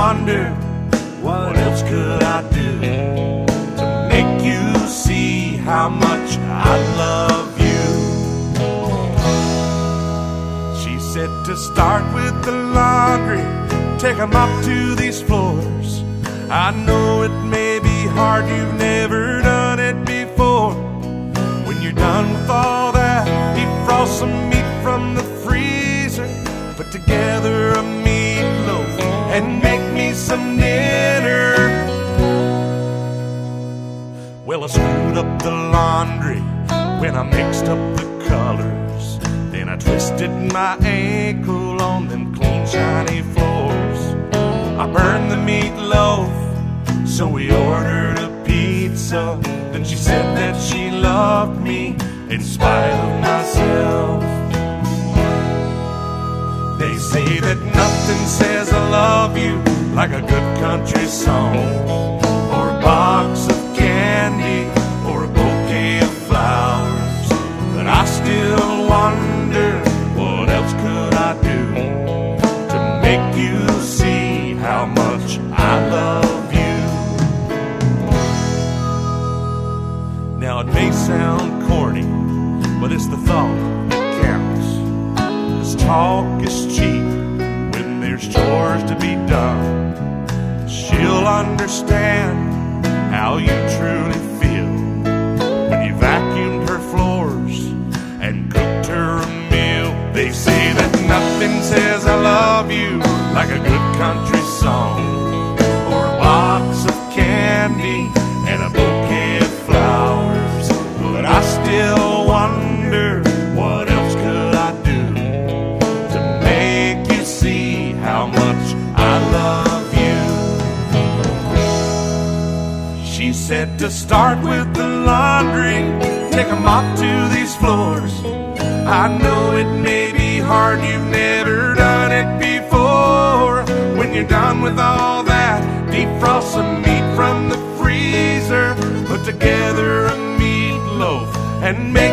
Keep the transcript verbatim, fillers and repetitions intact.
wonder, what else could I do to make you see how much I love you? She said to start with the laundry, take 'em up to these floors. I know it may be hard, you've never done it before. When you're done with all that, defrost some meat from the freezer, put together a meatloaf and make me some dinner. Well, I screwed up the laundry when I mixed up the colors. Then I twisted my ankle on them clean, shiny floors. I burned the meatloaf, so we ordered a pizza. Then she said that she loved me in spite of myself. They say that nothing says I love you like a good country song, or a box of candy, or a bouquet of flowers. But I still wonder, what else could I do to make you see how much I love you? Now it may sound corny, but it's the thought that counts. 'Cause talk is cheap when there's chores to be done. She'll understand how you truly feel when you vacuumed her floors and cooked her a meal. They say that nothing says I love you like a good country song, or a box of candy and a bouquet of flowers. But I still wonder, what else could I do to make you see how much I love you? She said to start with the laundry, take 'em up to these floors. I know it may be hard, you've never done it before. When you're done with all that, defrost some meat from the freezer, put together a meatloaf and make